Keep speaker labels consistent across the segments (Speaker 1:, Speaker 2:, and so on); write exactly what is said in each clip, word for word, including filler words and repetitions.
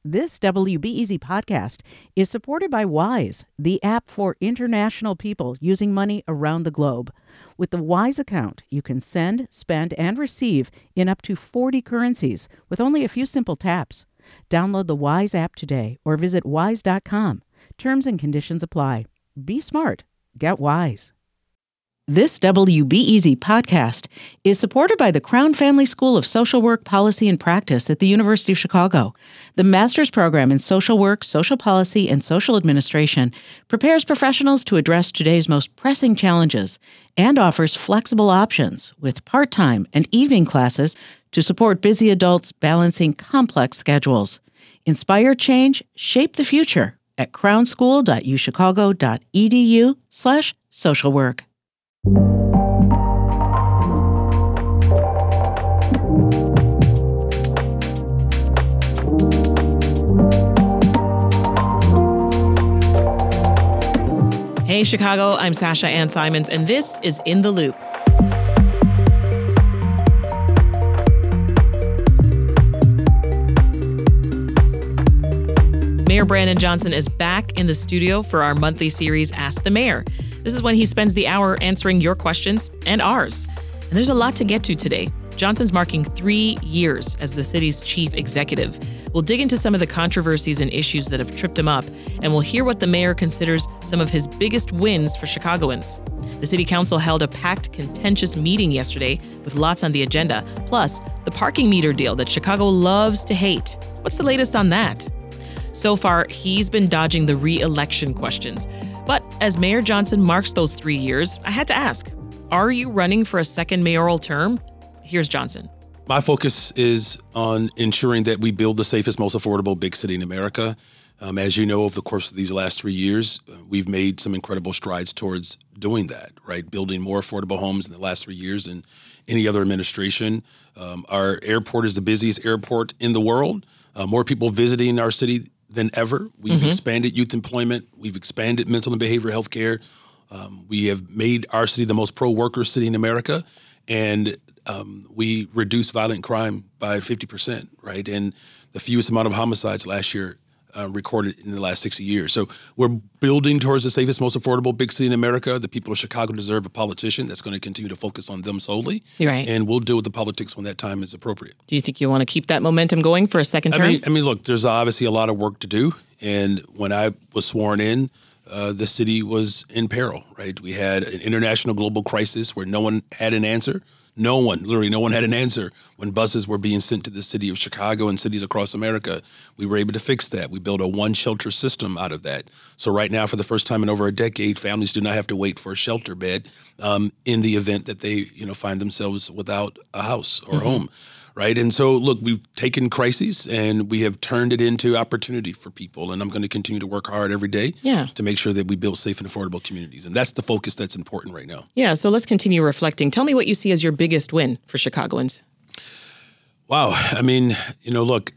Speaker 1: This W B E Z podcast is supported by Wise, the app for international people using money around the globe. With the Wise account, you can send, spend, and receive in up to forty currencies with only a few simple taps. Download the Wise app today or visit wise dot com. Terms and conditions apply. Be smart. Get Wise. This W B E Z podcast is supported by the Crown Family School of Social Work, Policy, and Practice at the University of Chicago. The master's program in social work, social policy, and social administration prepares professionals to address today's most pressing challenges and offers flexible options with part-time and evening classes to support busy adults balancing complex schedules. Inspire change, shape the future at crownschool dot u chicago dot e d u slash social work.
Speaker 2: Hey, Chicago, I'm Sasha Ann Simons, and this is In the Loop. Mayor Brandon Johnson is back in the studio for our monthly series, Ask the Mayor. This is when he spends the hour answering your questions and ours. And there's a lot to get to today. Johnson's marking three years as the city's chief executive. We'll dig into some of the controversies and issues that have tripped him up, and we'll hear what the mayor considers some of his biggest wins for Chicagoans. The city council held a packed, contentious meeting yesterday with lots on the agenda, plus the parking meter deal that Chicago loves to hate. What's the latest on that? So far, he's been dodging the re-election questions. But as Mayor Johnson marks those three years, I had to ask, are you running for a second mayoral term? Here's Johnson.
Speaker 3: My focus is on ensuring that we build the safest, most affordable big city in America. Um, as you know, over the course of these last three years, uh, we've made some incredible strides towards doing that, right? Building more affordable homes in the last three years than any other administration. Um, our airport is the busiest airport in the world. Uh, more people visiting our city than ever. We've mm-hmm. expanded youth employment. We've expanded mental and behavioral health care. Um, we have made our city the most pro-worker city in America. And um, we reduced violent crime by fifty percent, right? And the fewest amount of homicides last year uh, recorded in the last sixty years. So we're building towards the safest, most affordable big city in America. The people of Chicago deserve a politician that's going to continue to focus on them solely.
Speaker 2: Right.
Speaker 3: And we'll deal with the politics when that time is appropriate.
Speaker 2: Do you think you want to keep that momentum going for a second term?
Speaker 3: I mean, I mean, look, there's obviously a lot of work to do. And when I was sworn in, uh, the city was in peril, right? We had an international global crisis where no one had an answer. No one, literally no one had an answer when buses were being sent to the city of Chicago and cities across America. We were able to fix that. We built a one shelter system out of that. So right now, for the first time in over a decade, families do not have to wait for a shelter bed um, in the event that they, you know, find themselves without a house or mm-hmm. home. Right. And so, look, we've taken crises and we have turned it into opportunity for people. And I'm going to continue to work hard every day
Speaker 2: yeah.
Speaker 3: to make sure that we build safe and affordable communities. And that's the focus that's important right now.
Speaker 2: Yeah. So let's continue reflecting. Tell me what you see as your biggest win for Chicagoans.
Speaker 3: Wow. I mean, you know, look,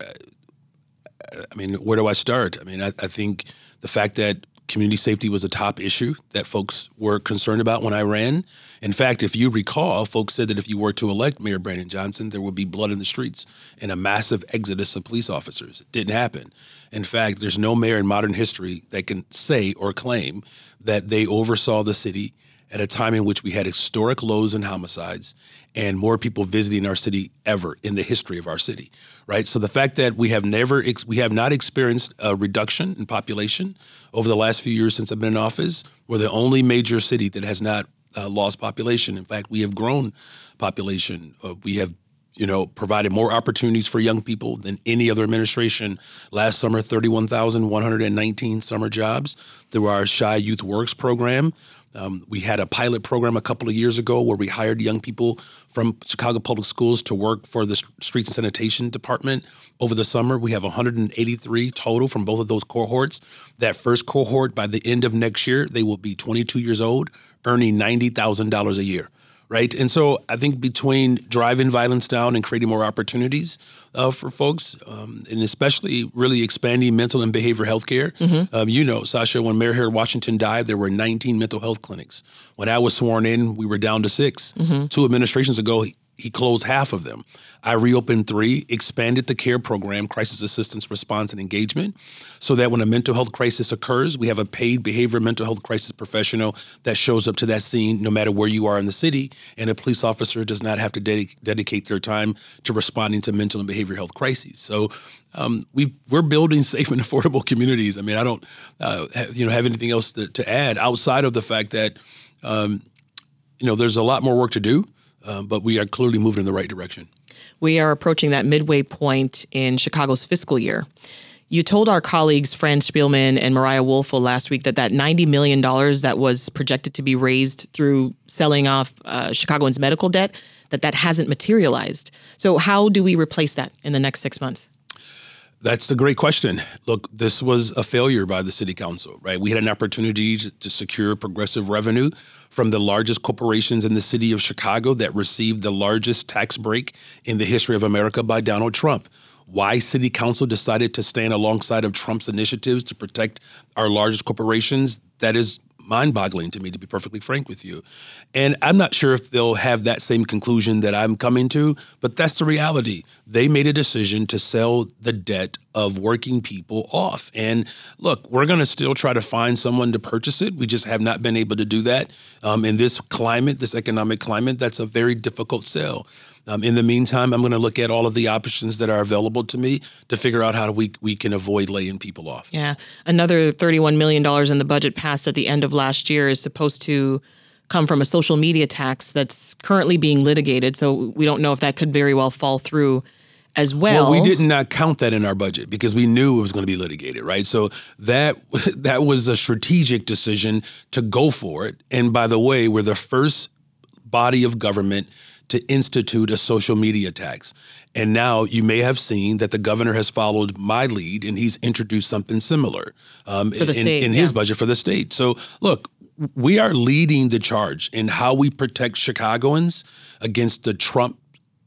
Speaker 3: I mean, where do I start? I mean, I, I think the fact that community safety was a top issue that folks were concerned about when I ran. In fact, if you recall, folks said that if you were to elect Mayor Brandon Johnson, there would be blood in the streets and a massive exodus of police officers. It didn't happen. In fact, there's no mayor in modern history that can say or claim that they oversaw the city at a time in which we had historic lows in homicides and more people visiting our city ever in the history of our city, right? So the fact that we have never, ex- we have not experienced a reduction in population over the last few years since I've been in office, we're the only major city that has not uh, lost population. In fact, we have grown population. Uh, we have you know, provided more opportunities for young people than any other administration. Last summer, thirty-one thousand one hundred nineteen summer jobs through our Chi Youth Works program. Um, we had a pilot program a couple of years ago where we hired young people from Chicago Public Schools to work for the Streets and Sanitation Department over the summer. We have one hundred eighty-three total from both of those cohorts. That first cohort, by the end of next year, they will be twenty-two years old, earning ninety thousand dollars a year. Right. And so I think between driving violence down and creating more opportunities uh, for folks, um, and especially really expanding mental and behavioral health care. Mm-hmm. Um, you know, Sasha, when Mayor Harold Washington died, there were nineteen mental health clinics. When I was sworn in, we were down to six. Mm-hmm. Two administrations ago, he closed half of them. I reopened three, expanded the CARE program, Crisis Assistance Response and Engagement, so that when a mental health crisis occurs, we have a paid behavioral mental health crisis professional that shows up to that scene no matter where you are in the city, and a police officer does not have to ded- dedicate their time to responding to mental and behavioral health crises. So um, we we're building safe and affordable communities. I mean, I don't uh, have, you know have anything else to, to add outside of the fact that um, you know there's a lot more work to do, um, but we are clearly moving in the right direction.
Speaker 2: We are approaching that midway point in Chicago's fiscal year. You told our colleagues, Fran Spielman and Mariah Woelfel last week, that that ninety million dollars that was projected to be raised through selling off uh, Chicagoans' medical debt, that that hasn't materialized. So how do we replace that in the next six months?
Speaker 3: That's a great question. Look, this was a failure by the city council, right? We had an opportunity to, to secure progressive revenue from the largest corporations in the city of Chicago that received the largest tax break in the history of America by Donald Trump. Why city council decided to stand alongside of Trump's initiatives to protect our largest corporations, that is mind-boggling to me, to be perfectly frank with you. And I'm not sure if they'll have that same conclusion that I'm coming to, but that's the reality. They made a decision to sell the debt of working people off. And look, we're going to still try to find someone to purchase it. We just have not been able to do that. Um, in this climate, this economic climate, that's a very difficult sell. Um, in the meantime, I'm going to look at all of the options that are available to me to figure out how we we can avoid laying people off.
Speaker 2: Yeah. Another thirty-one million dollars in the budget passed at the end of last year is supposed to come from a social media tax that's currently being litigated. So we don't know if that could very well fall through as well.
Speaker 3: Well, we did not count that in our budget because we knew it was going to be litigated, right? So that that was a strategic decision to go for it. And by the way, we're the first body of government to institute a social media tax. And now you may have seen that the governor has followed my lead and he's introduced something similar um,
Speaker 2: for the
Speaker 3: in,
Speaker 2: state,
Speaker 3: in
Speaker 2: yeah.
Speaker 3: his budget for the state. So look, we are leading the charge in how we protect Chicagoans against the Trump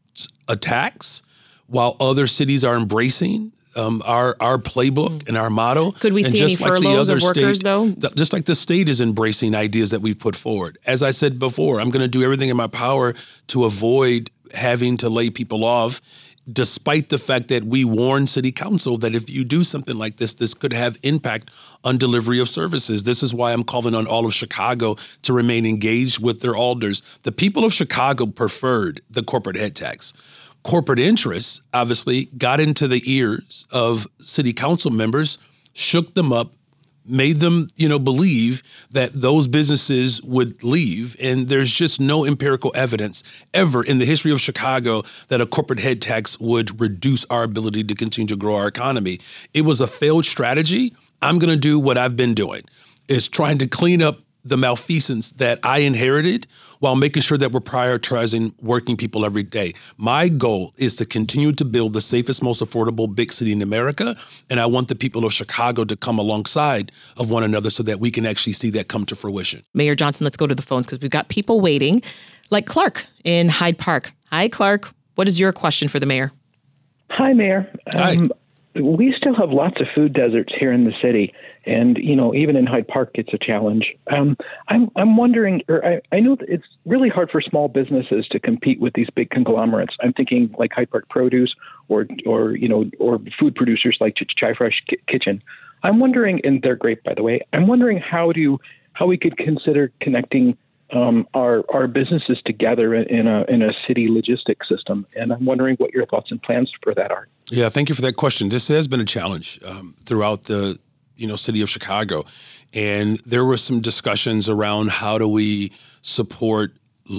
Speaker 3: attacks while other cities are embracing Um, our our playbook mm. and our motto.
Speaker 2: Could we
Speaker 3: and
Speaker 2: see any
Speaker 3: like
Speaker 2: furloughs of workers,
Speaker 3: state,
Speaker 2: though?
Speaker 3: Th- just like the state is embracing ideas that we put forward. As I said before, I'm going to do everything in my power to avoid having to lay people off, despite the fact that we warned city council that if you do something like this, this could have impact on delivery of services. This is why I'm calling on all of Chicago to remain engaged with their alders. The people of Chicago preferred the corporate head tax. Corporate interests, obviously, got into the ears of city council members, shook them up, made them, you know, believe that those businesses would leave. And there's just no empirical evidence ever in the history of Chicago that a corporate head tax would reduce our ability to continue to grow our economy. It was a failed strategy. I'm going to do what I've been doing, is trying to clean up the malfeasance that I inherited while making sure that we're prioritizing working people every day. My goal is to continue to build the safest, most affordable big city in America. And I want the people of Chicago to come alongside of one another so that we can actually see that come to fruition.
Speaker 2: Mayor Johnson, let's go to the phones because we've got people waiting, like Clark in Hyde Park. Hi, Clark. What is your question for the mayor?
Speaker 4: Hi, Mayor.
Speaker 3: Hi.
Speaker 4: Um, we still have lots of food deserts here in the city. And, you know, even in Hyde Park, it's a challenge. Um, I'm I'm wondering, or I, I know that it's really hard for small businesses to compete with these big conglomerates. I'm thinking like Hyde Park Produce or, or you know, or food producers like Ch- Chai Fresh K- Kitchen. I'm wondering, and they're great, by the way, I'm wondering how do how we could consider connecting um, our our businesses together in a in a city logistics system. And I'm wondering what your thoughts and plans for that are.
Speaker 3: Yeah, thank you for that question. This has been a challenge um, throughout the you know, city of Chicago. And there were some discussions around how do we support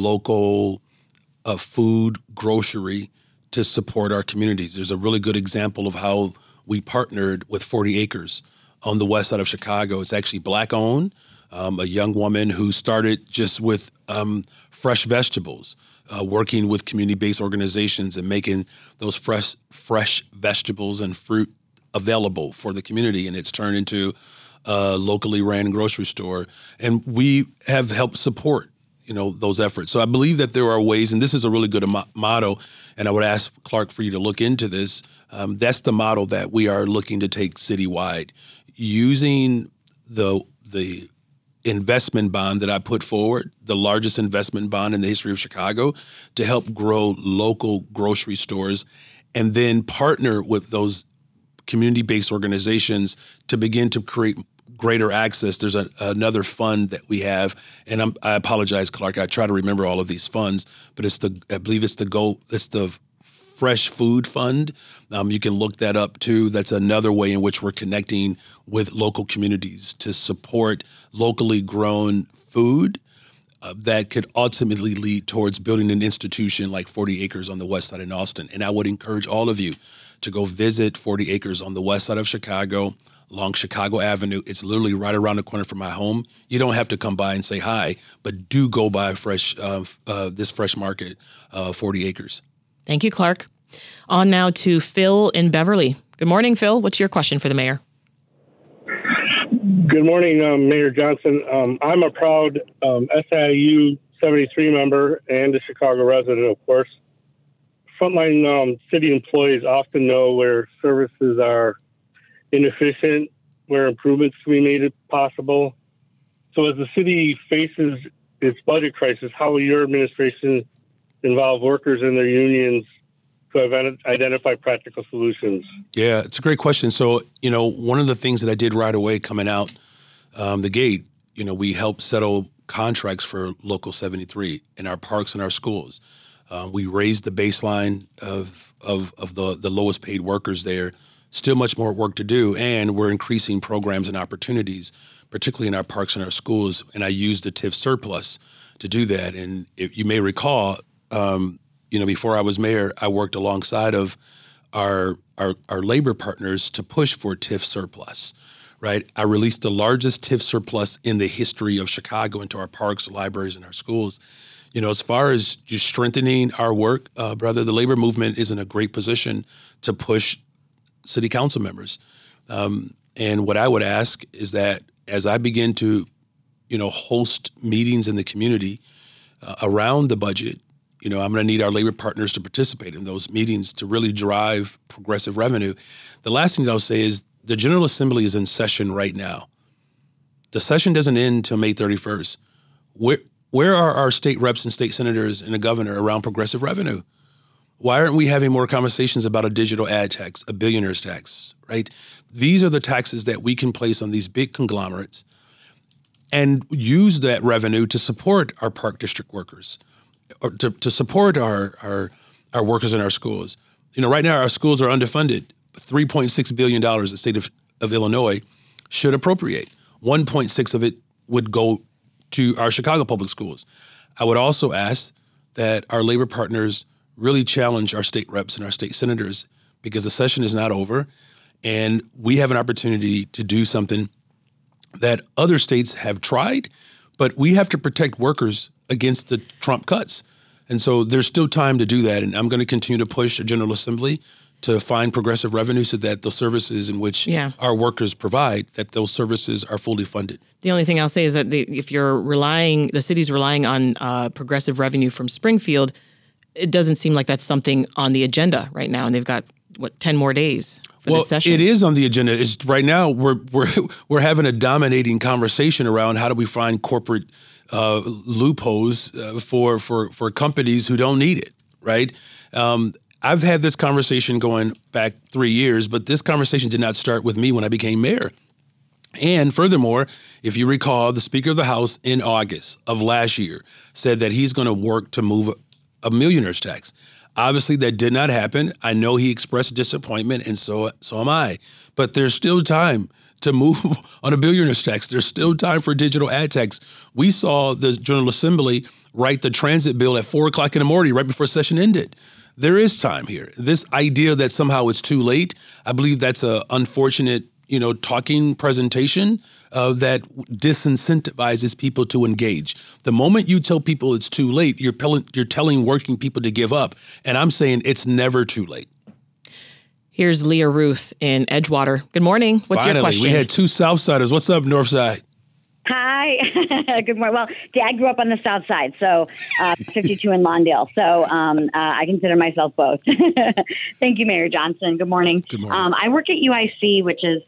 Speaker 3: local uh, food, grocery to support our communities. There's a really good example of how we partnered with forty acres on the west side of Chicago. It's actually Black owned, um, a young woman who started just with um, fresh vegetables, uh, working with community-based organizations and making those fresh, fresh vegetables and fruit available for the community, and it's turned into a locally ran grocery store. And we have helped support, you know, those efforts. So I believe that there are ways, and this is a really good mo- motto, and I would ask Clark for you to look into this. Um, that's the model that we are looking to take citywide, using the the investment bond that I put forward, the largest investment bond in the history of Chicago, to help grow local grocery stores, and then partner with those community-based organizations to begin to create greater access. There's a, another fund that we have, and I'm, I apologize, Clark. I try to remember all of these funds, but it's the I believe it's the go it's the Fresh Food Fund. Um, you can look that up too. That's another way in which we're connecting with local communities to support locally grown food uh, that could ultimately lead towards building an institution like forty acres on the west side in Austin. And I would encourage all of you to go visit forty acres on the west side of Chicago, along Chicago Avenue. It's literally right around the corner from my home. You don't have to come by and say hi, but do go by fresh uh, uh, this Fresh Market, uh, forty acres.
Speaker 2: Thank you, Clark. On now to Phil in Beverly. Good morning, Phil. What's your question for the mayor?
Speaker 5: Good morning, um, Mayor Johnson. Um, I'm a proud um, S I U seventy-three member and a Chicago resident, of course. Frontline um, city employees often know where services are inefficient, where improvements can be made possible. So as the city faces its budget crisis, how will your administration involve workers and their unions to identify practical solutions?
Speaker 3: Yeah, it's a great question. So, you know, one of the things that I did right away coming out um, the gate, you know, we helped settle contracts for Local seventy-three in our parks and our schools. Uh, we raised the baseline of of, of the, the lowest paid workers there. Still much more work to do, and we're increasing programs and opportunities, particularly in our parks and our schools. And I used the T I F surplus to do that. And if you may recall, um, you know, before I was mayor, I worked alongside of our, our our labor partners to push for T I F surplus, right? I released the largest T I F surplus in the history of Chicago into our parks, libraries, and our schools. You know, as far as just strengthening our work, uh, brother, the labor movement is in a great position to push city council members. Um, and what I would ask is that as I begin to, you know, host meetings in the community uh, around the budget, you know, I'm going to need our labor partners to participate in those meetings to really drive progressive revenue. The last thing that I'll say is the General Assembly is in session right now. The session doesn't end until May thirty-first. Where, where are our state reps and state senators and the governor around progressive revenue? Why aren't we having more conversations about a digital ad tax, a billionaire's tax, right? These are the taxes that we can place on these big conglomerates and use that revenue to support our park district workers, or to, to support our, our our workers in our schools. You know, right now our schools are underfunded. three point six billion dollars the state of, of Illinois should appropriate. one point six of it would go to our Chicago public schools. I would also ask that our labor partners really challenge our state reps and our state senators, because the session is not over and we have an opportunity to do something that other states have tried, but we have to protect workers against the Trump cuts. And so there's still time to do that. And I'm going to continue to push the General Assembly to find progressive revenue so that the services in which yeah. our workers provide, that those services are fully funded.
Speaker 2: The only thing I'll say is that the, if you're relying, the city's relying on uh, progressive revenue from Springfield, it doesn't seem like that's something on the agenda right now. And they've got, what, ten more days for
Speaker 3: well,
Speaker 2: this session?
Speaker 3: It is on the agenda. It's, right now, we're, we're, we're having a dominating conversation around how do we find corporate uh, loopholes uh, for, for, for companies who don't need it, right? Um, I've had this conversation going back three years, but this conversation did not start with me when I became mayor. And furthermore, if you recall, the Speaker of the House in August of last year said that he's going to work to move a millionaire's tax. Obviously, that did not happen. I know he expressed disappointment, and so so am I. But there's still time to move on a billionaire's tax. There's still time for digital ad tax. We saw the General Assembly write the transit bill at four o'clock in the morning, right before session ended. There is time here. This idea that somehow it's too late, I believe that's an unfortunate, you know, talking presentation uh, that disincentivizes people to engage. The moment you tell people it's too late, you're, pel- you're telling working people to give up. And I'm saying it's never too late.
Speaker 2: Here's Leah Ruth in Edgewater. Good morning. What's
Speaker 3: Finally,
Speaker 2: your question?
Speaker 3: We had two Southsiders. What's up, Northside?
Speaker 6: Hi. Good morning. Well, Dad grew up on the South Side, so uh, fifty-two in Lawndale. So um, uh, I consider myself both. Thank you, Mayor Johnson. Good morning.
Speaker 3: Good morning.
Speaker 6: Um, I work at U I C, which is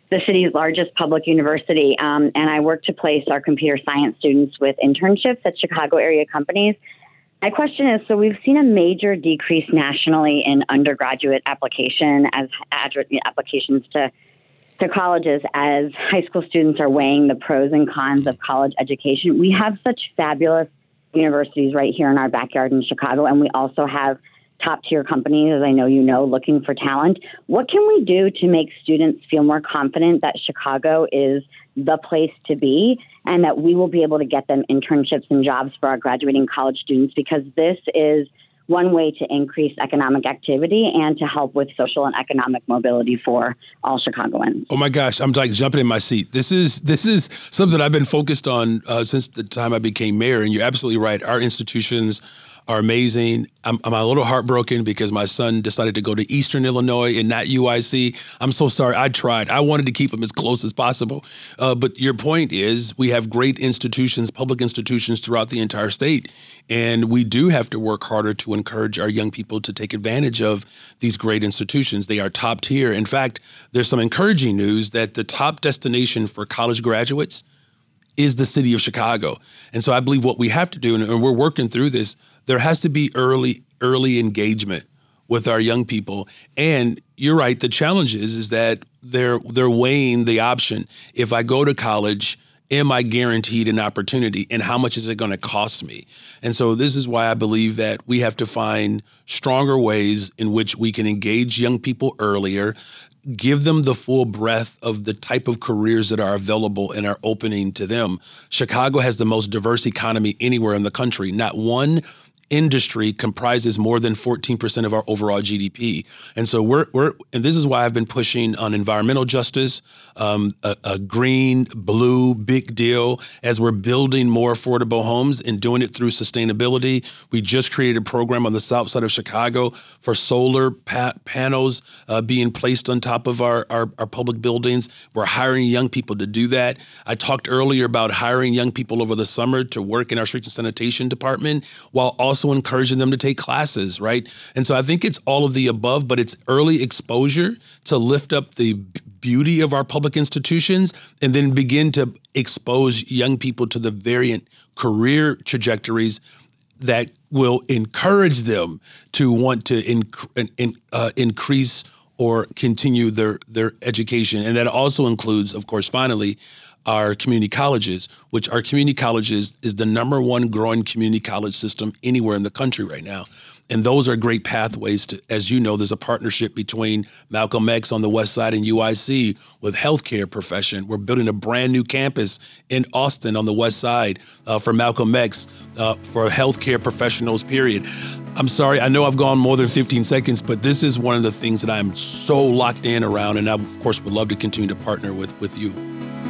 Speaker 6: the city's largest public university, um, and I work to place our computer science students with internships at Chicago area companies. My question is, so we've seen a major decrease nationally in undergraduate application as applications to, to colleges as high school students are weighing the pros and cons of college education. We have such fabulous universities right here in our backyard in Chicago, and we also have top-tier companies, as I know you know, looking for talent. What can we do to make students feel more confident that Chicago is the place to be and that we will be able to get them internships and jobs for our graduating college students? Because this is one way to increase economic activity and to help with social and economic mobility for all Chicagoans.
Speaker 3: Oh my gosh, I'm like jumping in my seat. This is this is something I've been focused on uh, since the time I became mayor. And you're absolutely right. Our institutions are amazing. I'm, I'm a little heartbroken because my son decided to go to Eastern Illinois and not U I C. I'm so sorry. I tried. I wanted to keep him as close as possible. Uh, but your point is we have great institutions, public institutions throughout the entire state. And we do have to work harder to encourage our young people to take advantage of these great institutions. They are top tier. In fact, there's some encouraging news that the top destination for college graduates is the city of Chicago. And so I believe what we have to do, and we're working through this, there has to be early, early engagement with our young people. And you're right, the challenge is, is that they're they're weighing the option. If I go to college, am I guaranteed an opportunity? And how much is it going to cost me? And so this is why I believe that we have to find stronger ways in which we can engage young people earlier, give them the full breadth of the type of careers that are available and are opening to them. Chicago has the most diverse economy anywhere in the country. Not one industry comprises more than fourteen percent of our overall G D P. And so we're, we're and this is why I've been pushing on environmental justice, um, a, a green, blue, big deal, as we're building more affordable homes and doing it through sustainability. We just created a program on the south side of Chicago for solar pa- panels uh, being placed on top of our, our, our public buildings. We're hiring young people to do that. I talked earlier about hiring young people over the summer to work in our streets and sanitation department while also Also encouraging them to take classes, right? And so I think it's all of the above, but it's early exposure to lift up the beauty of our public institutions and then begin to expose young people to the variant career trajectories that will encourage them to want to inc- in, uh, increase or continue their, their education. And that also includes, of course, finally, our community colleges, which our community colleges is the number one growing community college system anywhere in the country right now. And those are great pathways to, as you know, there's a partnership between Malcolm X on the west side and U I C with healthcare profession. We're building a brand new campus in Austin on the west side uh, for Malcolm X uh, for healthcare professionals, period. I'm sorry, I know I've gone more than fifteen seconds, but this is one of the things that I'm so locked in around. And I, of course, would love to continue to partner with, with you.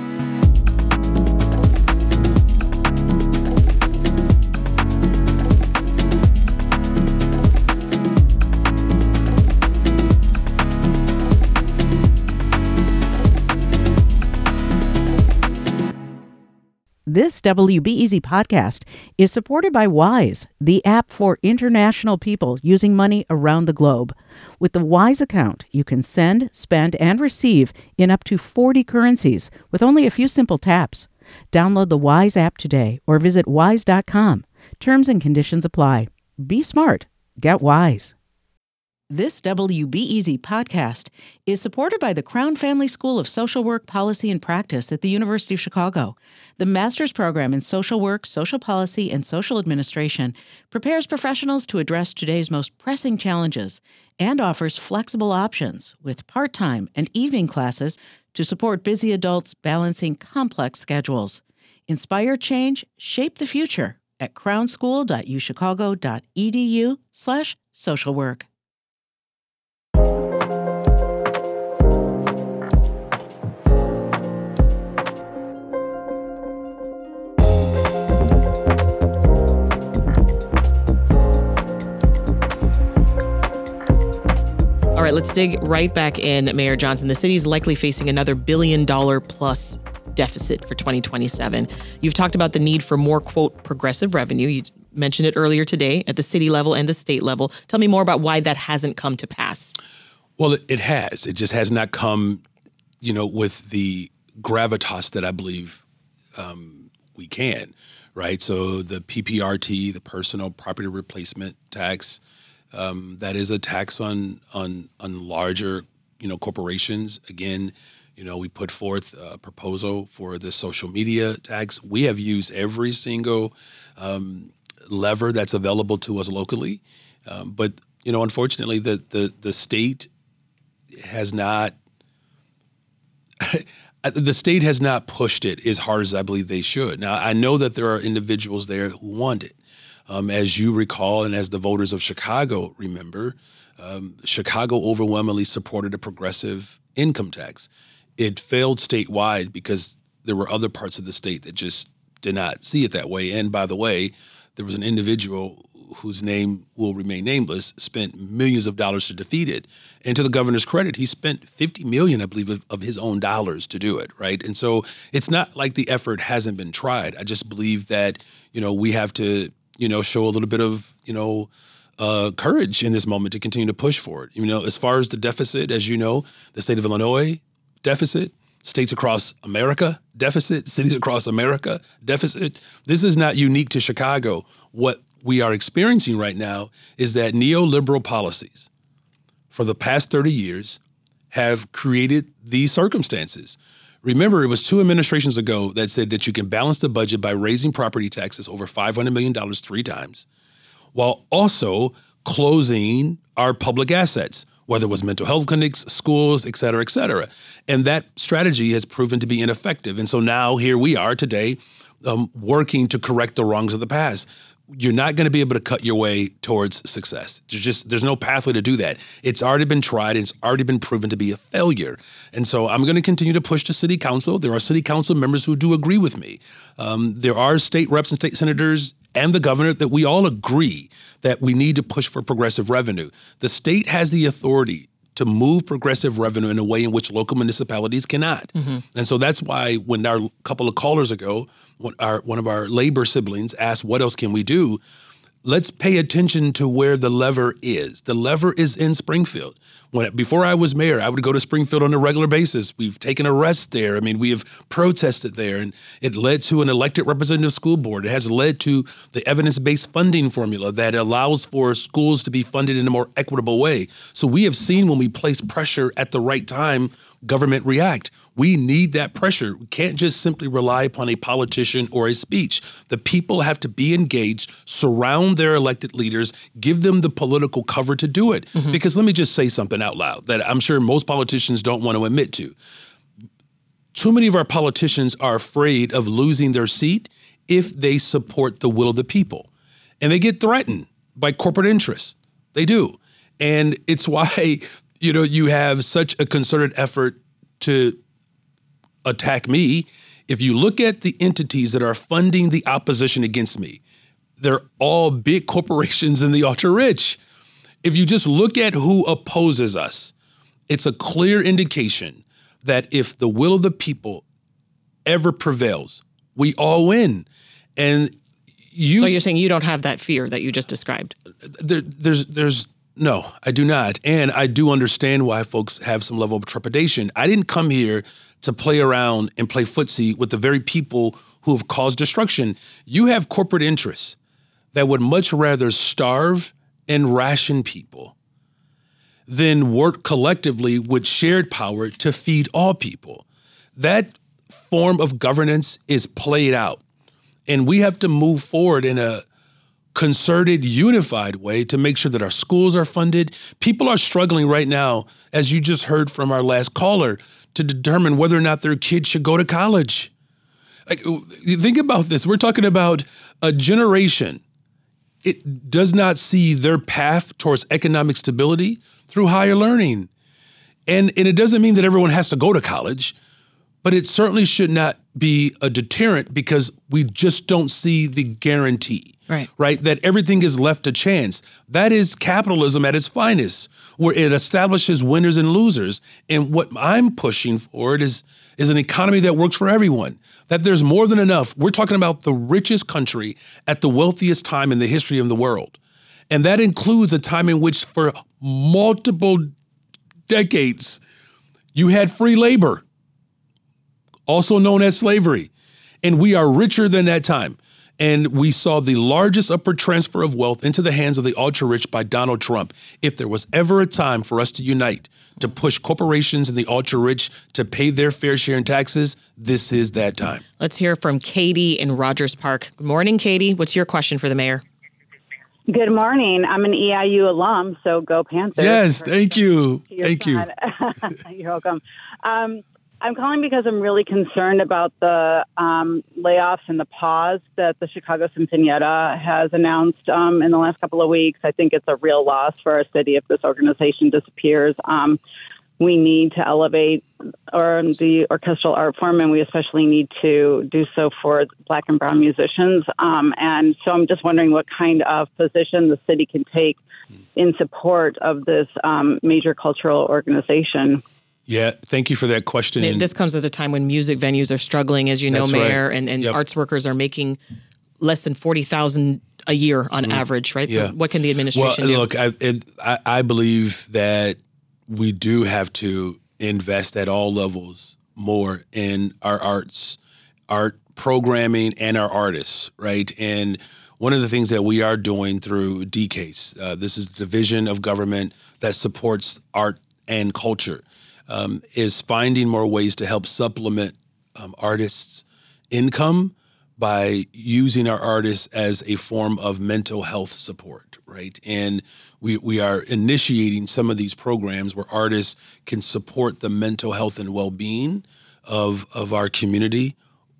Speaker 1: This W B E Z podcast is supported by Wise, the app for international people using money around the globe. With the Wise account, you can send, spend, and receive in up to forty currencies with only a few simple taps. Download the Wise app today or visit wise dot com. Terms and conditions apply. Be smart. Get Wise. This W B E Z podcast is supported by the Crown Family School of Social Work, Policy, and Practice at the University of Chicago. The master's program in social work, social policy, and social administration prepares professionals to address today's most pressing challenges and offers flexible options with part-time and evening classes to support busy adults balancing complex schedules. Inspire change, shape the future at crownschool dot u chicago dot e d u slash social work.
Speaker 2: All right, let's dig right back in, Mayor Johnson. The city is likely facing another billion dollar plus deficit for twenty twenty-seven. You've talked about the need for more, quote, progressive revenue. You mentioned it earlier today at the city level and the state level. Tell me more about why that hasn't come to pass.
Speaker 3: Well, it has. It just has not come you know, with the gravitas that I believe um, we can, right? So the P P R T, the personal property replacement tax, um, that is a tax on on on larger, you know, corporations. Again, you know, we put forth a proposal for the social media tax. We have used every single um, lever that's available to us locally, um, but you know, unfortunately, the the the state has not. The state has not pushed it as hard as I believe they should. Now, I know that there are individuals there who want it. Um, as you recall, and as the voters of Chicago remember, um, Chicago overwhelmingly supported a progressive income tax. It failed statewide because there were other parts of the state that just did not see it that way. And by the way, there was an individual whose name will remain nameless, spent millions of dollars to defeat it. And to the governor's credit, he spent fifty million dollars, I believe, of, of his own dollars to do it, right? And so it's not like the effort hasn't been tried. I just believe that, you know, we have to, you know, show a little bit of, you know, uh, courage in this moment to continue to push for it. You know, as far as the deficit, as you know, the state of Illinois deficit, states across America deficit, cities across America deficit. This is not unique to Chicago. What we are experiencing right now is that neoliberal policies for the past thirty years have created these circumstances. Remember, it was two administrations ago that said that you can balance the budget by raising property taxes over five hundred million dollars three times, while also closing our public assets, whether it was mental health clinics, schools, et cetera, et cetera. And that strategy has proven to be ineffective. And so now here we are today um, working to correct the wrongs of the past. You're not going to be able to cut your way towards success. There's just there's no pathway to do that. It's already been tried. And it's already been proven to be a failure. And so I'm going to continue to push to city council. There are city council members who do agree with me. Um, there are state reps and state senators and the governor that we all agree that we need to push for progressive revenue. The state has the authority to move progressive revenue in a way in which local municipalities cannot. Mm-hmm. And so that's why when our couple of callers ago, when our, one of our labor siblings asked, what else can we do? Let's pay attention to where the lever is. The lever is in Springfield. When before I was mayor, I would go to Springfield on a regular basis. We've taken arrests there. I mean, we have protested there, and it led to an elected representative school board. It has led to the evidence-based funding formula that allows for schools to be funded in a more equitable way. So we have seen when we place pressure at the right time, government react. We need that pressure. We can't just simply rely upon a politician or a speech. The people have to be engaged, surround their elected leaders, give them the political cover to do it. Mm-hmm. Because let me just say something out loud that I'm sure most politicians don't want to admit to. Too many of our politicians are afraid of losing their seat if they support the will of the people. And they get threatened by corporate interests. They do. And it's why, you know, you have such a concerted effort to attack me. If you look at the entities that are funding the opposition against me, they're all big corporations and the ultra rich. If you just look at who opposes us, it's a clear indication that if the will of the people ever prevails, we all win. And you.
Speaker 2: So you're saying you don't have that fear that you just described?
Speaker 3: There, there's, there's. No, I do not. And I do understand why folks have some level of trepidation. I didn't come here to play around and play footsie with the very people who have caused destruction. You have corporate interests that would much rather starve and ration people than work collectively with shared power to feed all people. That form of governance is played out. And we have to move forward in a concerted, unified way to make sure that our schools are funded. People are struggling right now, as you just heard from our last caller, to determine whether or not their kids should go to college. Like, think about this. We're talking about a generation. It does not see their path towards economic stability through higher learning. And, and it doesn't mean that everyone has to go to college, but it certainly should not be a deterrent because we just don't see the guarantee. Right. Right. That everything is left to chance. That is capitalism at its finest, where it establishes winners and losers. And what I'm pushing forward is, is an economy that works for everyone, that there's more than enough. We're talking about the richest country at the wealthiest time in the history of the world. And that includes a time in which for multiple decades, you had free labor. also known as slavery. And we are richer than that time. And we saw the largest upward transfer of wealth into the hands of the ultra-rich by Donald Trump. If there was ever a time for us to unite, to push corporations and the ultra-rich to pay their fair share in taxes, this is that time.
Speaker 2: Let's hear from Katie in Rogers Park. Good morning, Katie. What's your question for the mayor?
Speaker 7: Good morning. I'm an E I U alum, so go Panthers.
Speaker 3: Yes, thank you. Thank you.
Speaker 7: You're welcome. Um, I'm calling because I'm really concerned about the um, layoffs and the pause that the Chicago Sinfonietta has announced um, in the last couple of weeks. I think it's a real loss for our city if this organization disappears. Um, we need to elevate or the orchestral art form, and we especially need to do so for Black and Brown musicians. Um, and so I'm just wondering what kind of position the city can take in support of this um, major cultural organization.
Speaker 3: Yeah, thank you for that question.
Speaker 2: This comes at a time when music venues are struggling, as you know,
Speaker 3: That's
Speaker 2: Mayor,
Speaker 3: right.
Speaker 2: and, and
Speaker 3: Yep.
Speaker 2: arts workers are making less than forty thousand dollars a year on average, right?
Speaker 3: Yeah.
Speaker 2: So what can the administration
Speaker 3: well,
Speaker 2: do?
Speaker 3: Look, I, it, I, I believe that we do have to invest at all levels more in our arts, art programming, and our artists, right? And one of the things that we are doing through D C A S E, uh, this is the division of government that supports art and culture, um, is finding more ways to help supplement um, artists' income by using our artists as a form of mental health support, right? And we we are initiating some of these programs where artists can support the mental health and well-being of of our community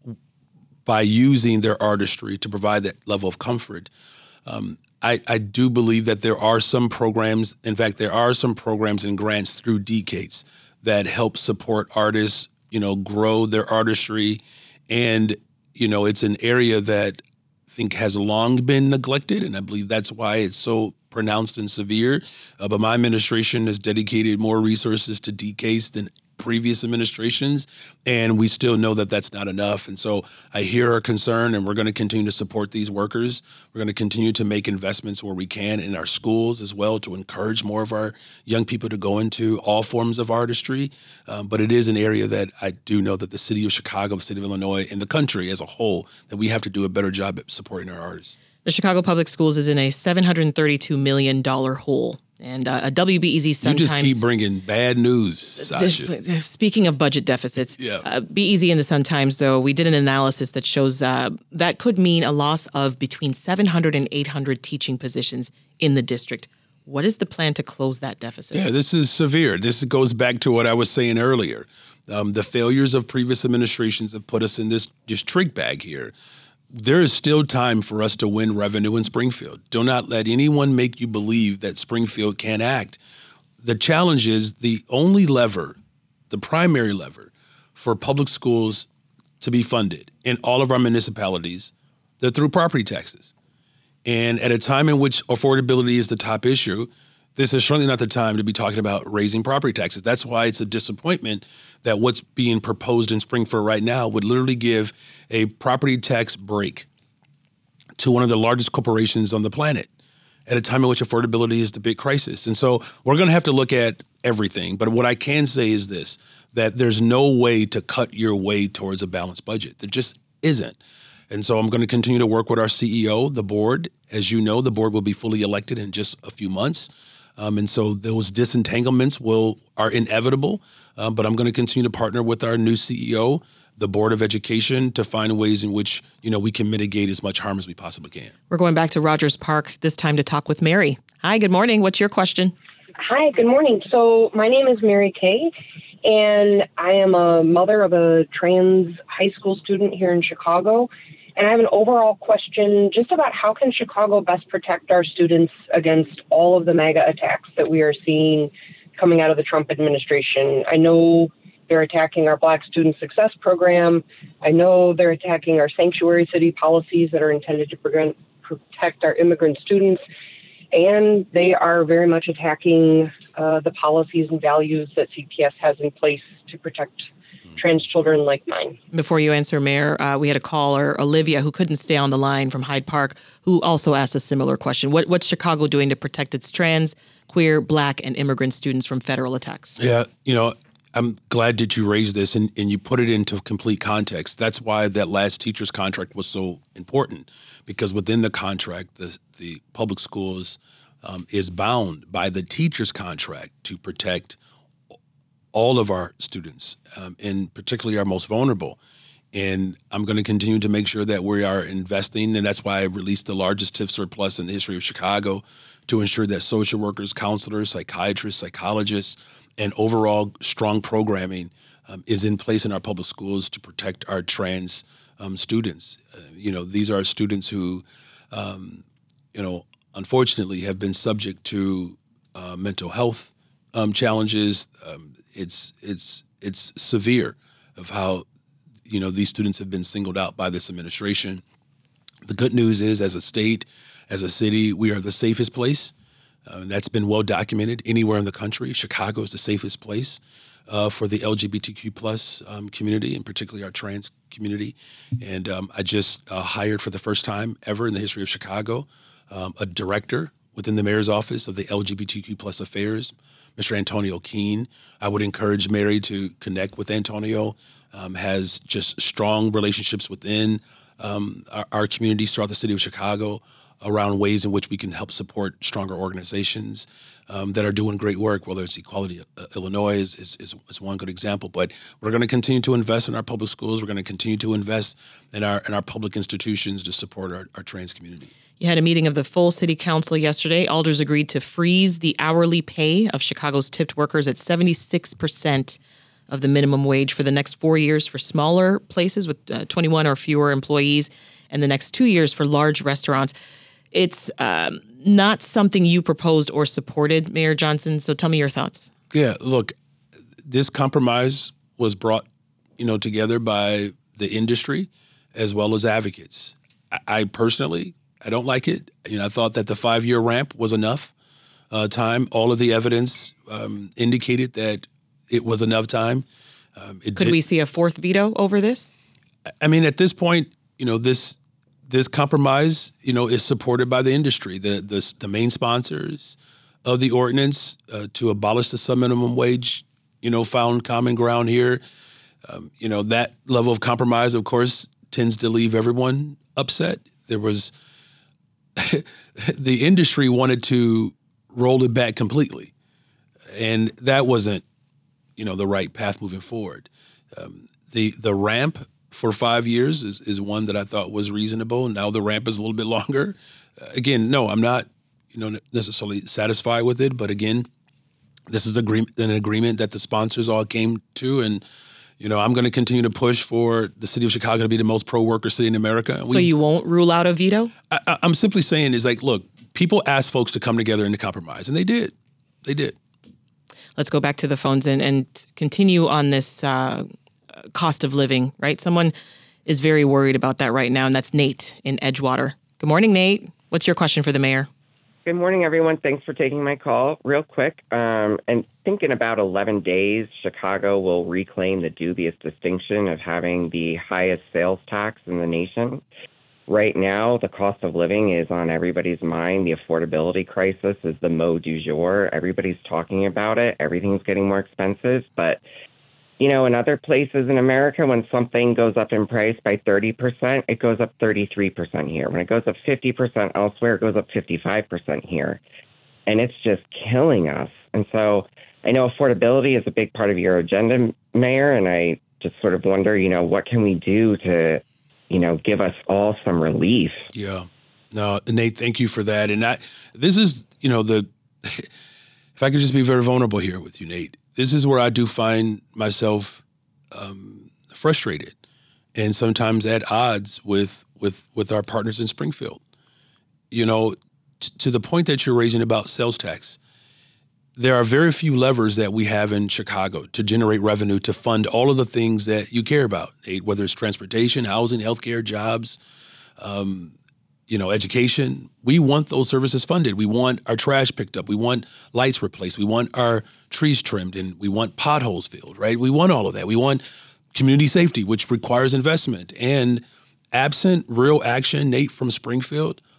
Speaker 3: by using their artistry to provide that level of comfort. Um, I, I do believe that there are some programs, in fact, there are some programs and grants through D C A S E that help support artists, you know, grow their artistry. And, you know, it's an area that I think has long been neglected, and I believe that's why it's so pronounced and severe. Uh, but my administration has dedicated more resources to D C A S E than previous administrations, and we still know that that's not enough. And so I hear our concern, and we're going to continue to support these workers. We're going to continue to make investments where we can in our schools as well to encourage more of our young people to go into all forms of artistry. Um, but it is an area that I do know that the city of Chicago, the state of Illinois, and the country as a whole, that we have to do a better job at supporting our artists.
Speaker 2: The Chicago Public Schools is in a seven hundred thirty-two million dollars hole. And uh, a W B E Z Sun
Speaker 3: You just
Speaker 2: Times.
Speaker 3: keep bringing bad news, Sasha.
Speaker 2: Speaking of budget deficits,
Speaker 3: Yeah.
Speaker 2: uh, B E Z and the Sun Times, though, we did an analysis that shows uh, that could mean a loss of between seven hundred and eight hundred teaching positions in the district. What is the plan to close that deficit?
Speaker 3: Yeah, this is severe. This goes back to what I was saying earlier. Um, the failures of previous administrations have put us in this just trick bag here. There is still time for us to win revenue in Springfield. Do not let anyone make you believe that Springfield can't act. The challenge is the only lever, the primary lever for public schools to be funded in all of our municipalities, they're through property taxes. And at a time in which affordability is the top issue, this is certainly not the time to be talking about raising property taxes. That's why it's a disappointment that what's being proposed in Springfield right now would literally give a property tax break to one of the largest corporations on the planet at a time in which affordability is the big crisis. And so we're going to have to look at everything. But what I can say is this, that there's no way to cut your way towards a balanced budget. There just isn't. And so I'm going to continue to work with our C E O, the board. As you know, the board will be fully elected in just a few months. Um, and so those disentanglements will are inevitable, um, but I'm going to continue to partner with our new C E O, the Board of Education, to find ways in which, you know, we can mitigate as much harm as we possibly can.
Speaker 2: We're going back to Rogers Park, this time to talk with Mary. Hi, good morning. What's your question?
Speaker 8: Hi, good morning. So my name is Mary Kay, and I am a mother of a trans high school student here in Chicago. And I have an overall question just about how can Chicago best protect our students against all of the MAGA attacks that we are seeing coming out of the Trump administration. I know they're attacking our Black Student Success Program. I know they're attacking our sanctuary city policies that are intended to prevent, protect our immigrant students. And they are very much attacking uh, the policies and values that C P S has in place to protect trans children like mine.
Speaker 2: Before you answer, Mayor, uh, we had a caller, Olivia, who couldn't stay on the line from Hyde Park, who also asked a similar question. What, what's Chicago doing to protect its trans, queer, Black, and immigrant students from federal attacks?
Speaker 3: Yeah, you know, I'm glad that you raised this and, and you put it into complete context. That's why that last teacher's contract was so important, because within the contract, the, the public schools um, is bound by the teacher's contract to protect all of our students, um, and particularly our most vulnerable. And I'm going to continue to make sure that we are investing, and that's why I released the largest TIF surplus in the history of Chicago to ensure that social workers, counselors, psychiatrists, psychologists, and overall strong programming um, is in place in our public schools to protect our trans um, students. Uh, you know, these are students who, um, you know, unfortunately have been subject to uh, mental health um, challenges. Um, it's it's it's severe of how, you know, these students have been singled out by this administration. The good news is, as a state, as a city, we are the safest place. Uh, that's been well documented anywhere in the country. Chicago is the safest place uh, for the L G B T Q plus um, community, and particularly our trans community. And um, I just uh, hired for the first time ever in the history of Chicago um, a director within the mayor's office of the L G B T Q plus affairs, Mister Antonio Keene. I would encourage Mary to connect with Antonio. Um, has just strong relationships within um, our, our communities throughout the city of Chicago around ways in which we can help support stronger organizations um, that are doing great work, whether it's Equality uh, Illinois is, is, is, is one good example. But we're going to continue to invest in our public schools. We're going to continue to invest in our in our public institutions to support our, our trans community.
Speaker 2: You had a meeting of the full city council yesterday. Alders agreed to freeze the hourly pay of Chicago's tipped workers at seventy-six percent of the minimum wage for the next four years for smaller places with uh, twenty-one or fewer employees, and the next two years for large restaurants. It's um, not something you proposed or supported, Mayor Johnson, so tell me your thoughts.
Speaker 3: Yeah, look, this compromise was brought, you know, together by the industry as well as advocates. I, I personally, I don't like it. You know, I thought that the five-year ramp was enough uh, time. All of the evidence um, indicated that it was enough time. Um, it
Speaker 2: Could
Speaker 3: did,
Speaker 2: we see a fourth veto over this?
Speaker 3: I mean, at this point, you know, this this compromise, you know, is supported by the industry, the the, the main sponsors of the ordinance uh, to abolish the subminimum wage. You know, found common ground here. Um, you know, that level of compromise, of course, tends to leave everyone upset. There was the industry wanted to roll it back completely, and that wasn't, you know, the right path moving forward. Um, the the ramp for five years is, is one that I thought was reasonable. Now the ramp is a little bit longer. Uh, again, no, I'm not, you know, necessarily satisfied with it. But again, this is agree- an agreement that the sponsors all came to, and you know, I'm going to continue to push for the city of Chicago to be the most pro-worker city in America.
Speaker 2: We, so you won't rule out a veto?
Speaker 3: I, I, I'm simply saying is like, look, people asked folks to come together and to compromise, and they did. They did.
Speaker 2: Let's go back to the phones and, and continue on this uh, cost of living, right? Someone is very worried about that right now, and that's Nate in Edgewater. Good morning, Nate. What's your question for the mayor?
Speaker 9: Good morning, everyone. Thanks for taking my call. Real quick, um, and think in about eleven days, Chicago will reclaim the dubious distinction of having the highest sales tax in the nation. Right now, the cost of living is on everybody's mind. The affordability crisis is the mot du jour. Everybody's talking about it. Everything's getting more expensive. But, you know, in other places in America, when something goes up in price by thirty percent, it goes up thirty-three percent here. When it goes up fifty percent elsewhere, it goes up fifty-five percent here. And it's just killing us. And so I know affordability is a big part of your agenda, Mayor, and I just sort of wonder, you know, what can we do to, you know, give us all some relief?
Speaker 3: Yeah. No, Nate, thank you for that. And I, this is, you know, the, if I could just be very vulnerable here with you, Nate, this is where I do find myself um, frustrated and sometimes at odds with, with, with our partners in Springfield. You know, t- to the point that you're raising about sales tax, there are very few levers that we have in Chicago to generate revenue to fund all of the things that you care about, Nate, whether it's transportation, housing, healthcare, jobs, um, you know, education. We want those services funded. We want our trash picked up. We want lights replaced. We want our trees trimmed, and we want potholes filled, right? We want all of that. We want community safety, which requires investment. And absent real action, Nate, from Springfield,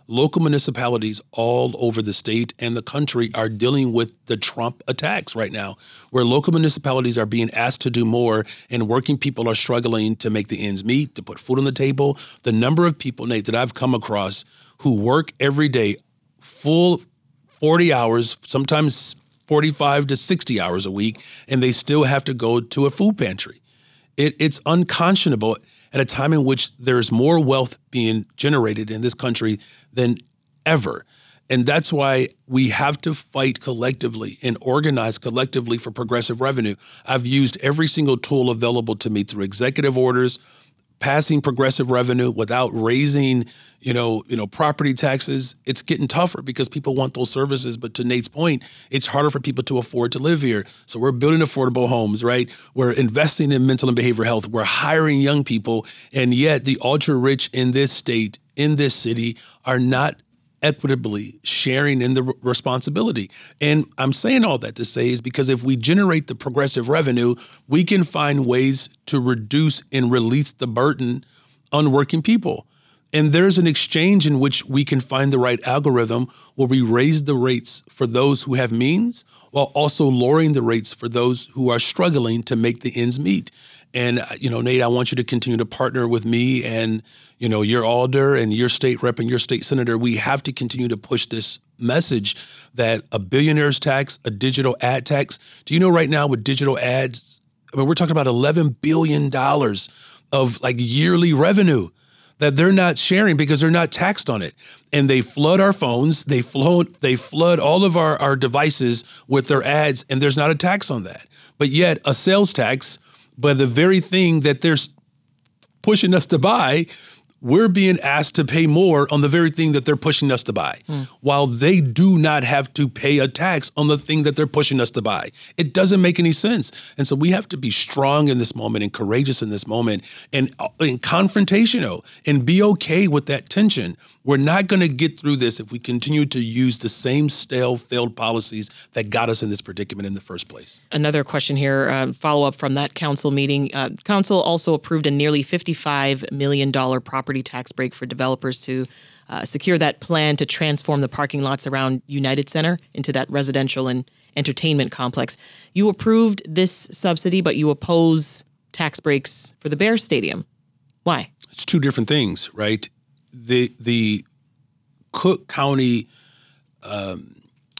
Speaker 3: local municipalities all over the state and the country are dealing with the Trump attacks right now, where local municipalities are being asked to do more and working people are struggling to make the ends meet, to put food on the table. The number of people, Nate, that I've come across who work every day full forty hours, sometimes forty-five to sixty hours a week, and they still have to go to a food pantry. It, it's unconscionable at a time in which there's more wealth being generated in this country than ever. And that's why we have to fight collectively and organize collectively for progressive revenue. I've used every single tool available to me through executive orders, passing progressive revenue without raising, you know, you know, property taxes. It's getting tougher because people want those services. But to Nate's point, it's harder for people to afford to live here. So we're building affordable homes, right? We're investing in mental and behavioral health. We're hiring young people. And yet the ultra rich in this state, in this city, are not equitably sharing in the r- responsibility. And I'm saying all that to say is because if we generate the progressive revenue, we can find ways to reduce and release the burden on working people. And there's an exchange in which we can find the right algorithm where we raise the rates for those who have means while also lowering the rates for those who are struggling to make the ends meet. And, you know, Nate, I want you to continue to partner with me and, you know, your alder and your state rep and your state senator. We have to continue to push this message that a billionaire's tax, a digital ad tax. Do you know right now with digital ads, I mean, we're talking about eleven billion dollars of like yearly revenue that they're not sharing because they're not taxed on it. And they flood our phones, they flood, they flood all of our, our devices with their ads, and there's not a tax on that. But yet a sales tax, but the very thing that they're pushing us to buy, we're being asked to pay more on the very thing that they're pushing us to buy, mm. while they do not have to pay a tax on the thing that they're pushing us to buy. It doesn't make any sense. And so we have to be strong in this moment and courageous in this moment and, and confrontational and be okay with that tension. We're not going to get through this if we continue to use the same stale, failed policies that got us in this predicament in the first place.
Speaker 2: Another question here, uh, follow up from that council meeting. Uh, council also approved a nearly fifty-five million dollars property tax break for developers to uh, secure that plan to transform the parking lots around United Center into that residential and entertainment complex. You approved this subsidy, but you oppose tax breaks for the Bears Stadium. Why?
Speaker 3: It's two different things, right? The the Cook County um,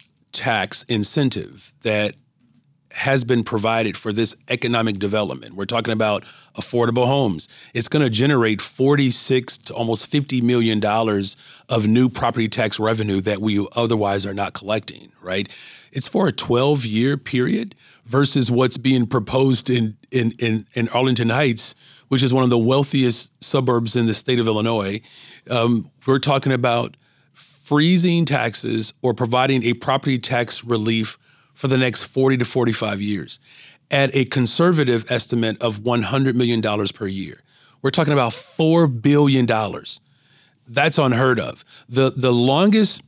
Speaker 3: tax incentive that has been provided for this economic development. We're talking about affordable homes. It's going to generate forty-six to almost fifty million dollars of new property tax revenue that we otherwise are not collecting, right? It's for a twelve-year period versus what's being proposed in, in, in, in Arlington Heights, which is one of the wealthiest suburbs in the state of Illinois. Um, we're talking about freezing taxes or providing a property tax relief for the next forty to forty-five years at a conservative estimate of one hundred million dollars per year. We're talking about four billion dollars. That's unheard of. The, the longest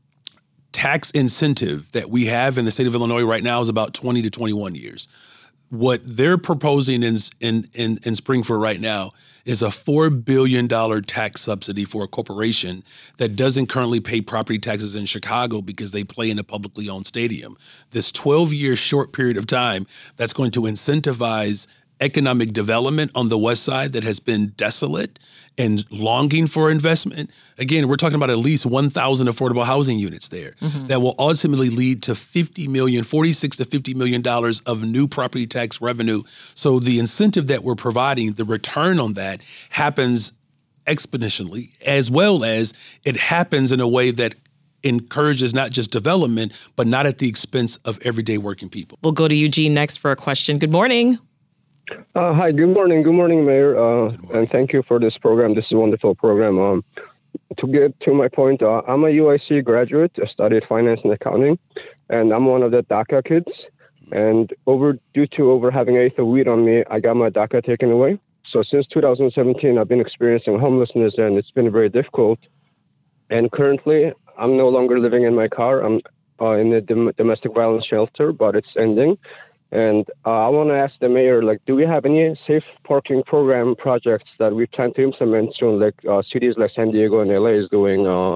Speaker 3: tax incentive that we have in the state of Illinois right now is about twenty to twenty-one years. What they're proposing in in in, in Springfield right now is a four billion dollars tax subsidy for a corporation that doesn't currently pay property taxes in Chicago because they play in a publicly owned stadium. This twelve-year short period of time that's going to incentivize economic development on the west side that has been desolate and longing for investment. Again, we're talking about at least one thousand affordable housing units there mm-hmm. that will ultimately lead to fifty million, forty-six to fifty million dollars of new property tax revenue. So the incentive that we're providing, the return on that happens exponentially, as well as it happens in a way that encourages not just development, but not at the expense of everyday working people.
Speaker 2: We'll go to Eugene next for a question. Good morning.
Speaker 10: Uh, hi, good morning. Good morning, Mayor. Uh, good morning. And thank you for this program. This is a wonderful program. Um, to get to my point, uh, I'm a U I C graduate. I studied finance and accounting, and I'm one of the DACA kids. And over due to over having an eighth of weed on me, I got my DACA taken away. So since two thousand seventeen, I've been experiencing homelessness, and it's been very difficult. And currently, I'm no longer living in my car. I'm uh, in a dom- domestic violence shelter, but it's ending. And uh, I want to ask the mayor, like, do we have any safe parking program projects that we plan to implement soon, like uh, cities like San Diego and L A is doing, uh,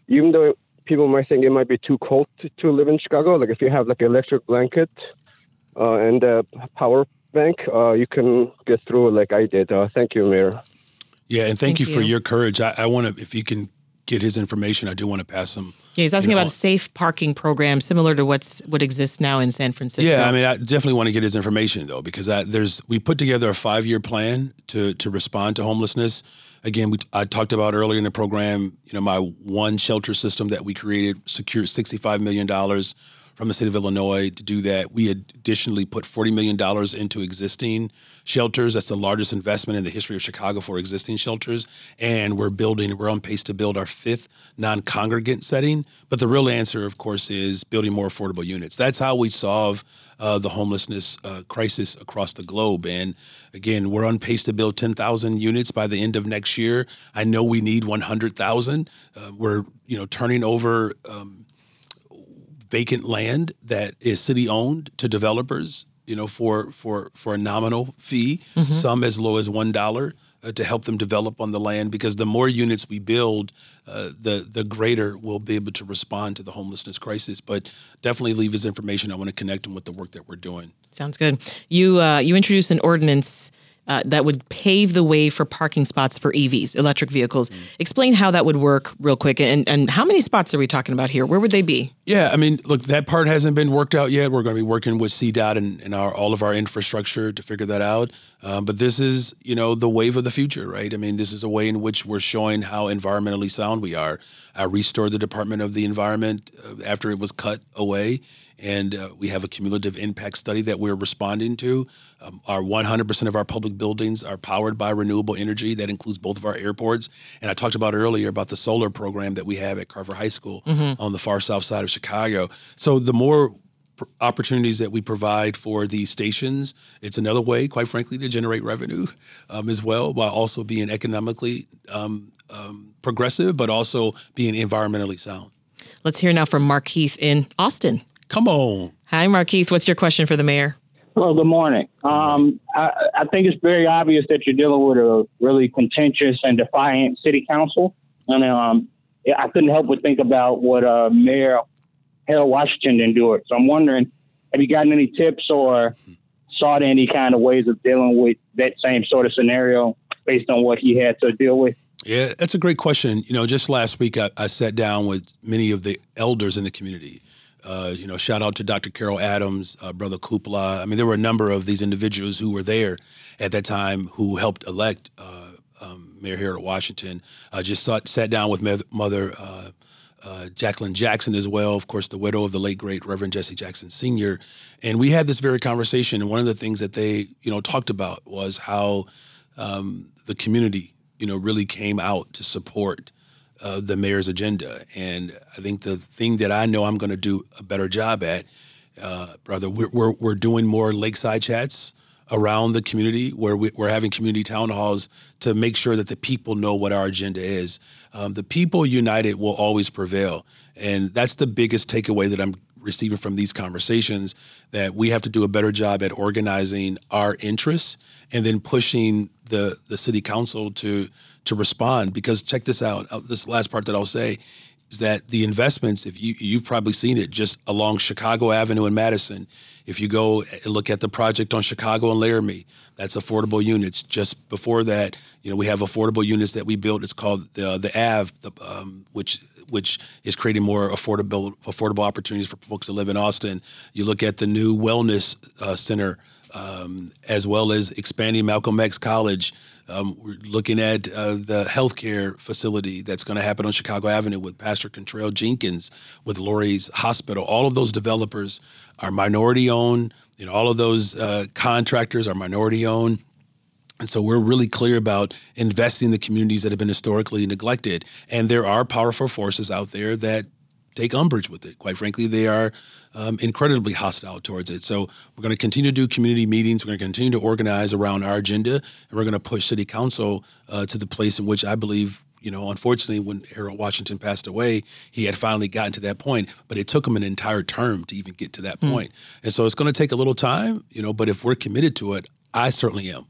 Speaker 10: even though people might think it might be too cold to, to live in Chicago, like if you have like an electric blanket uh, and a power bank, uh, you can get through like I did. Uh, thank you, Mayor.
Speaker 3: Yeah, and thank,
Speaker 2: Thank
Speaker 3: you,
Speaker 2: you.
Speaker 3: for your courage. I, I want to, if you can get his information, I do want to pass him.
Speaker 2: Yeah, he's asking
Speaker 3: you know,
Speaker 2: about a safe parking program similar to what's what exists now in San Francisco.
Speaker 3: Yeah, I mean, I definitely want to get his information though, because I, there's we put together a five-year plan to to respond to homelessness. Again, we, I talked about earlier in the program, you know, my one shelter system that we created secured sixty-five million dollars from the state of Illinois to do that. We additionally put forty million dollars into existing shelters. That's the largest investment in the history of Chicago for existing shelters. And we're building, we're on pace to build our fifth non-congregant setting. But the real answer, of course, is building more affordable units. That's how we solve uh, the homelessness uh, crisis across the globe. And again, we're on pace to build ten thousand units by the end of next year. I know we need one hundred thousand. Uh, we're, you know, turning over um, vacant land that is city owned to developers, you know, for for for a nominal fee, mm-hmm. some as low as one dollar uh, to help them develop on the land. Because the more units we build, uh, the the greater we'll be able to respond to the homelessness crisis. But definitely leave his information. I want to connect him with the work that we're doing.
Speaker 2: Sounds good. You uh, you introduced an ordinance Uh, that would pave the way for parking spots for E Vs, electric vehicles. Mm. Explain how that would work real quick. And, and how many spots are we talking about here? Where would they be?
Speaker 3: Yeah, I mean, look, that part hasn't been worked out yet. We're going to be working with C DOT and, and our, all of our infrastructure to figure that out. Um, but this is, you know, the wave of the future, right? I mean, this is a way in which we're showing how environmentally sound we are. I restored the Department of the Environment uh, after it was cut away. And uh, we have a cumulative impact study that we're responding to. Um, our one hundred percent of our public buildings are powered by renewable energy. That includes both of our airports. And I talked about earlier about the solar program that we have at Carver High School mm-hmm. on the far south side of Chicago. So the more pr- opportunities that we provide for these stations, it's another way, quite frankly, to generate revenue um, as well, while also being economically um, um, progressive, but also being environmentally sound.
Speaker 2: Let's hear now from Markeith in Austin.
Speaker 3: Come on.
Speaker 2: Hi, Markeith. What's your question for the mayor?
Speaker 11: Hello, good morning. Um, I, I think it's very obvious that you're dealing with a really contentious and defiant city council. And um, I couldn't help but think about what uh, Mayor Harold Washington endured. So I'm wondering, have you gotten any tips or sought any kind of ways of dealing with that same sort of scenario based on what he had to deal with?
Speaker 3: Yeah, that's a great question. You know, just last week, I, I sat down with many of the elders in the community. Uh, you know, shout out to Doctor Carol Adams, uh, Brother Kupla. I mean, there were a number of these individuals who were there at that time who helped elect uh, um, Mayor Harold Washington. I uh, just sat, sat down with Mother uh, uh, Jacqueline Jackson as well, of course, the widow of the late, great Reverend Jesse Jackson Senior And we had this very conversation. And one of the things that they, you know, talked about was how um, the community, you know, really came out to support Uh, the mayor's agenda. And I think the thing that I know I'm going to do a better job at, uh, brother, we're, we're we're doing more lakeside chats around the community where we, we're having community town halls to make sure that the people know what our agenda is. Um, the people united will always prevail. And that's the biggest takeaway that I'm receiving from these conversations, that we have to do a better job at organizing our interests and then pushing the the city council to to respond. Because check this out, this last part that I'll say is that the investments, if you, you've probably seen it just along Chicago Avenue in Madison. If you go and look at the project on Chicago and Laramie, that's affordable units. Just before that, you know, we have affordable units that we built. It's called the the Ave, the, um, which which is creating more affordable affordable opportunities for folks that live in Austin. You look at the new wellness uh, center, um, as well as expanding Malcolm X College. Um, we're looking at uh, the healthcare facility that's going to happen on Chicago Avenue with Pastor Contrell Jenkins, with Lurie's Hospital. All of those developers are minority owned. You know, all of those uh, contractors are minority owned. And so we're really clear about investing in the communities that have been historically neglected. And there are powerful forces out there that take umbrage with it. Quite frankly, they are um, incredibly hostile towards it. So we're going to continue to do community meetings. We're going to continue to organize around our agenda, and we're going to push city council uh, to the place in which I believe, you know, unfortunately, when Harold Washington passed away, he had finally gotten to that point, but it took him an entire term to even get to that mm. point. And so it's going to take a little time, you know, but if we're committed to it, I certainly am.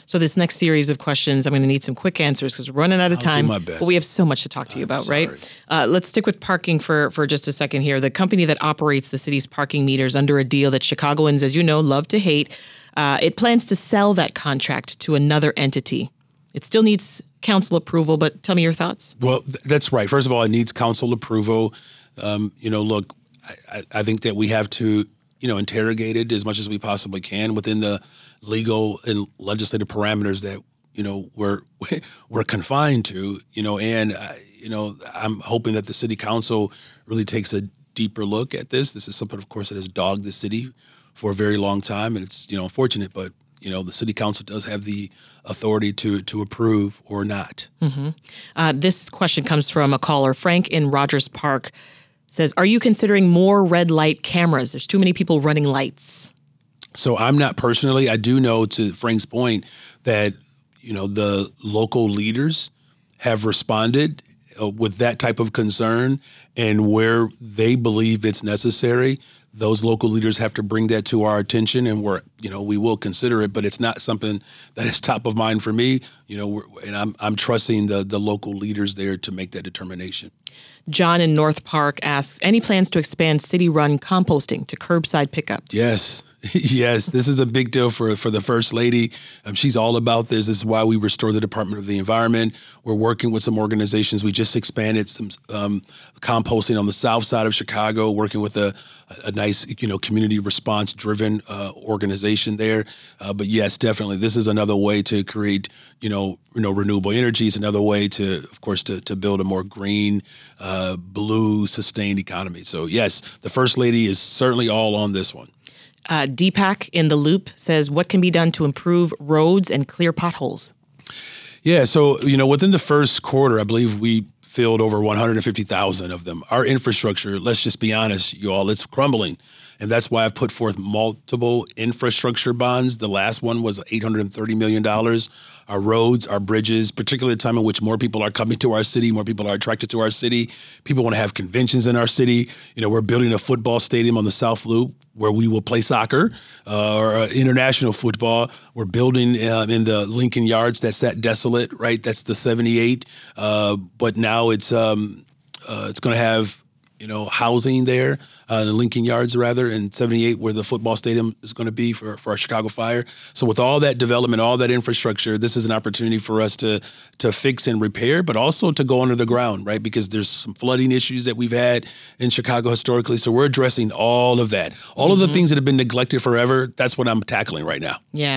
Speaker 2: So this next series of questions, I'm going to need some quick answers because we're running out of time.
Speaker 3: I'll do my best.
Speaker 2: But we have so much to talk to you about, right? Uh, let's stick with parking for, for just a second here. The company that operates the city's parking meters under a deal that Chicagoans, as you know, love to hate, uh, it plans to sell that contract to another entity. It still needs council approval, but tell me your thoughts.
Speaker 3: Well, th- that's right. First of all, it needs council approval. Um, you know, look, I, I think that we have to, you know, interrogate it as much as we possibly can within the legal and legislative parameters that, you know, we're we're confined to. You know, and uh, you know, I'm hoping that the city council really takes a deeper look at this. This is something, of course, that has dogged the city for a very long time, and it's, you know, unfortunate, but you know, the city council does have the authority to to approve or not.
Speaker 2: Mm-hmm. Uh, this question comes from a caller, Frank in Rogers Park. Says, are you considering more red light cameras? There's too many people running lights.
Speaker 3: So I'm not personally. I do know, to Frank's point, that, you know, the local leaders have responded uh, with that type of concern, and where they believe it's necessary, those local leaders have to bring that to our attention, and we're, you know, we will consider it, but it's not something that is top of mind for me, you know, we're, and I'm I'm trusting the the local leaders there to make that determination.
Speaker 2: John in North Park asks, any plans to expand city-run composting to curbside pickup?
Speaker 3: Yes. Yes, this is a big deal for, for the First Lady. Um, she's all about this. This is why we restore the Department of the Environment. We're working with some organizations. We just expanded some um, composting on the south side of Chicago, working with a, a nice, you know, community response-driven uh, organization there. Uh, but yes, definitely, this is another way to create, you know, you know, renewable energy. It's another way to, of course, to, to build a more green, uh, blue, sustained economy. So yes, the First Lady is certainly all on this one.
Speaker 2: Uh, Deepak in the Loop says, what can be done to improve roads and clear potholes?
Speaker 3: Yeah, so, you know, within the first quarter, I believe we filled over one hundred fifty thousand of them. Our infrastructure, let's just be honest, you all, it's crumbling. And that's why I've put forth multiple infrastructure bonds. The last one was eight hundred thirty million dollars. Our roads, our bridges, particularly at a time in which more people are coming to our city, more people are attracted to our city. People want to have conventions in our city. You know, we're building a football stadium on the South Loop where we will play soccer uh, or uh, international football. We're building uh, in the Lincoln Yards that sat desolate, right? That's the seventy-eight. Uh, but now it's um, uh, it's going to have, you know, housing there, uh, the Lincoln Yards rather, in seventy-eight, where the football stadium is going to be for, for our Chicago Fire. So with all that development, all that infrastructure, this is an opportunity for us to to fix and repair, but also to go under the ground, right? Because there's some flooding issues that we've had in Chicago historically. So we're addressing all of that. All mm-hmm. of the things that have been neglected forever, that's what I'm tackling right now.
Speaker 2: Yeah.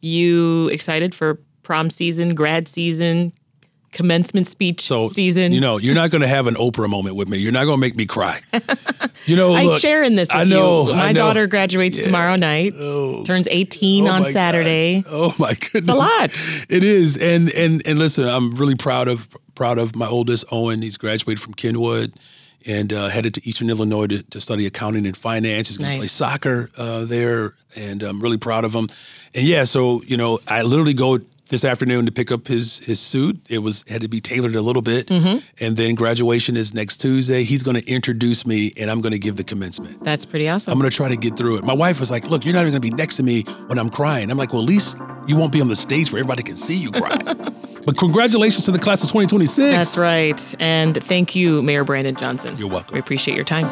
Speaker 2: You excited for prom season, grad season, commencement speech
Speaker 3: so,
Speaker 2: season?
Speaker 3: You know, you're not going to have an Oprah moment with me. You're not going to make me cry. You know,
Speaker 2: I
Speaker 3: look,
Speaker 2: share in this with
Speaker 3: I know,
Speaker 2: you. My
Speaker 3: I know.
Speaker 2: daughter graduates yeah. tomorrow night, oh. turns eighteen
Speaker 3: oh
Speaker 2: on Saturday.
Speaker 3: Gosh. Oh my goodness.
Speaker 2: It's a lot.
Speaker 3: It is. And and and listen, I'm really proud of proud of my oldest, Owen. He's graduated from Kenwood and uh, headed to Eastern Illinois to, to study accounting and finance. He's going to
Speaker 2: nice.
Speaker 3: play soccer uh, there, and I'm really proud of him. And yeah, so, you know, I literally go this afternoon to pick up his his suit. It was had to be tailored a little bit. Mm-hmm. And then graduation is next Tuesday. He's going to introduce me, and I'm going to give the commencement.
Speaker 2: That's pretty awesome.
Speaker 3: I'm going to try to get through it. My wife was like, look, you're not even going to be next to me when I'm crying. I'm like, well, at least you won't be on the stage where everybody can see you cry. But congratulations to the class of twenty twenty-six.
Speaker 2: That's right. And thank you, Mayor Brandon Johnson.
Speaker 3: You're welcome.
Speaker 2: We appreciate your time.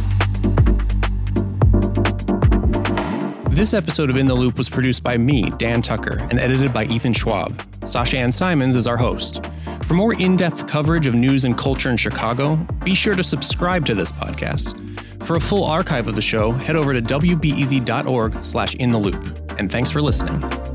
Speaker 12: This episode of In the Loop was produced by me, Dan Tucker, and edited by Ethan Schwab. Sasha Ann Simons is our host. For more in-depth coverage of news and culture in Chicago, be sure to subscribe to this podcast. For a full archive of the show, head over to w b e z dot org slash in the loop. And thanks for listening.